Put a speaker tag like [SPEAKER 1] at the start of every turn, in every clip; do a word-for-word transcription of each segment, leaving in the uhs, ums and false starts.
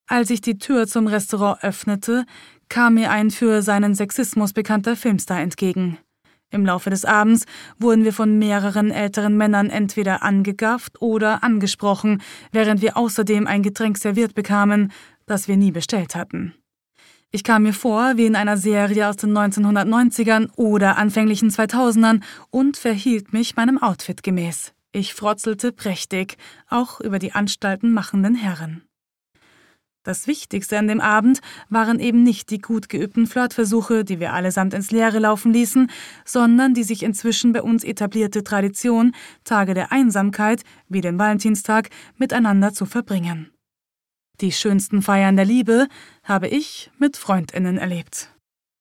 [SPEAKER 1] Als ich die Tür zum Restaurant öffnete, kam mir ein für seinen Sexismus bekannter Filmstar entgegen. Im Laufe des Abends wurden wir von mehreren älteren Männern entweder angegafft oder angesprochen, während wir außerdem ein Getränk serviert bekamen, das wir nie bestellt hatten. Ich kam mir vor wie in einer Serie aus den neunzehnhundertneunzigern oder anfänglichen zweitausendern und verhielt mich meinem Outfit gemäß. Ich frotzelte prächtig, auch über die Anstalten machenden Herren. Das Wichtigste an dem Abend waren eben nicht die gut geübten Flirtversuche, die wir allesamt ins Leere laufen ließen, sondern die sich inzwischen bei uns etablierte Tradition, Tage der Einsamkeit, wie den Valentinstag, miteinander zu verbringen. Die schönsten Feiern der Liebe habe ich mit FreundInnen erlebt.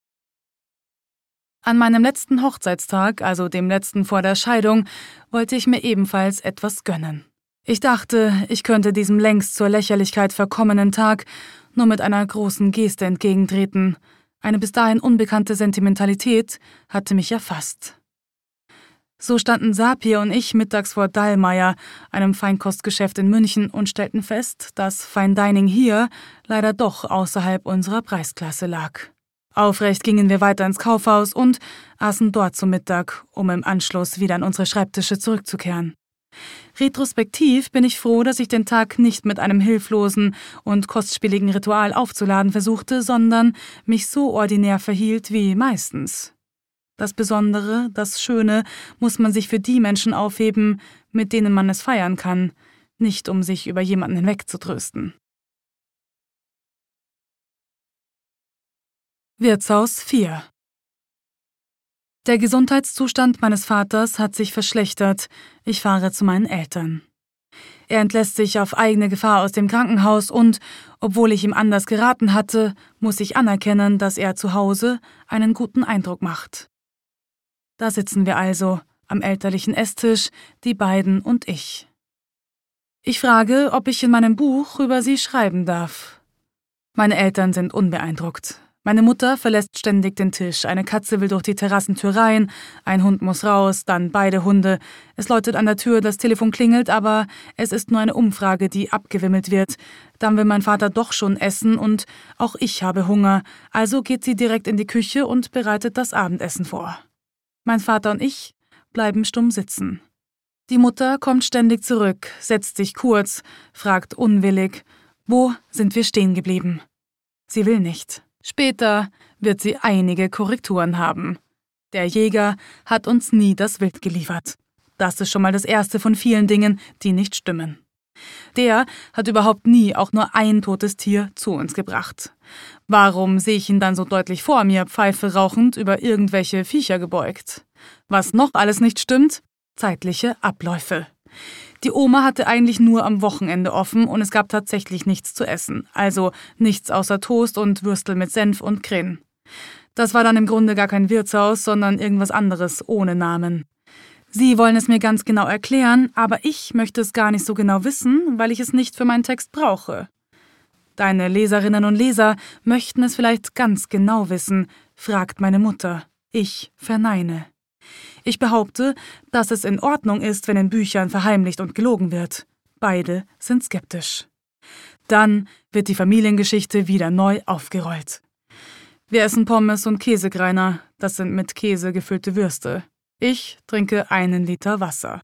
[SPEAKER 1] An meinem letzten Hochzeitstag, also dem letzten vor der Scheidung, wollte ich mir ebenfalls etwas gönnen. Ich dachte, ich könnte diesem längst zur Lächerlichkeit verkommenen Tag nur mit einer großen Geste entgegentreten. Eine bis dahin unbekannte Sentimentalität hatte mich erfasst. So standen Sapir und ich mittags vor Dallmayr, einem Feinkostgeschäft in München, und stellten fest, dass Fine Dining hier leider doch außerhalb unserer Preisklasse lag. Aufrecht gingen wir weiter ins Kaufhaus und aßen dort zu Mittag, um im Anschluss wieder an unsere Schreibtische zurückzukehren. Retrospektiv bin ich froh, dass ich den Tag nicht mit einem hilflosen und kostspieligen Ritual aufzuladen versuchte, sondern mich so ordinär verhielt wie meistens. Das Besondere, das Schöne muss man sich für die Menschen aufheben, mit denen man es feiern kann, nicht um sich über jemanden hinwegzutrösten. Wirtshaus vier. Der Gesundheitszustand meines Vaters hat sich verschlechtert. Ich fahre zu meinen Eltern. Er entlässt sich auf eigene Gefahr aus dem Krankenhaus und, obwohl ich ihm anders geraten hatte, muss ich anerkennen, dass er zu Hause einen guten Eindruck macht. Da sitzen wir also, am elterlichen Esstisch, die beiden und ich. Ich frage, ob ich in meinem Buch über sie schreiben darf. Meine Eltern sind unbeeindruckt. Meine Mutter verlässt ständig den Tisch, eine Katze will durch die Terrassentür rein, ein Hund muss raus, dann beide Hunde. Es läutet an der Tür, das Telefon klingelt, aber es ist nur eine Umfrage, die abgewimmelt wird. Dann will mein Vater doch schon essen und auch ich habe Hunger, also geht sie direkt in die Küche und bereitet das Abendessen vor. Mein Vater und ich bleiben stumm sitzen. Die Mutter kommt ständig zurück, setzt sich kurz, fragt unwillig, wo sind wir stehen geblieben? Sie will nicht. Später wird sie einige Korrekturen haben. Der Jäger hat uns nie das Wild geliefert. Das ist schon mal das erste von vielen Dingen, die nicht stimmen. Der hat überhaupt nie auch nur ein totes Tier zu uns gebracht. Warum sehe ich ihn dann so deutlich vor mir, Pfeife rauchend, über irgendwelche Viecher gebeugt? Was noch alles nicht stimmt? Zeitliche Abläufe. Die Oma hatte eigentlich nur am Wochenende offen und es gab tatsächlich nichts zu essen, also nichts außer Toast und Würstel mit Senf und Kren. Das war dann im Grunde gar kein Wirtshaus, sondern irgendwas anderes ohne Namen. Sie wollen es mir ganz genau erklären, aber ich möchte es gar nicht so genau wissen, weil ich es nicht für meinen Text brauche. Deine Leserinnen und Leser möchten es vielleicht ganz genau wissen, fragt meine Mutter. Ich verneine. Ich behaupte, dass es in Ordnung ist, wenn in Büchern verheimlicht und gelogen wird. Beide sind skeptisch. Dann wird die Familiengeschichte wieder neu aufgerollt. Wir essen Pommes und Käsegreiner, das sind mit Käse gefüllte Würste. Ich trinke einen Liter Wasser.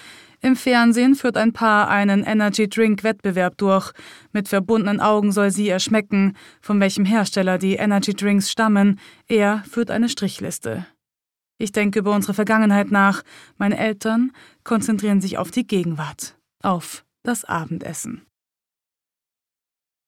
[SPEAKER 1] Im Fernsehen führt ein Paar einen Energy-Drink-Wettbewerb durch. Mit verbundenen Augen soll sie erschmecken, von welchem Hersteller die Energy-Drinks stammen. Er führt eine Strichliste. Ich denke über unsere Vergangenheit nach. Meine Eltern konzentrieren sich auf die Gegenwart, auf das Abendessen.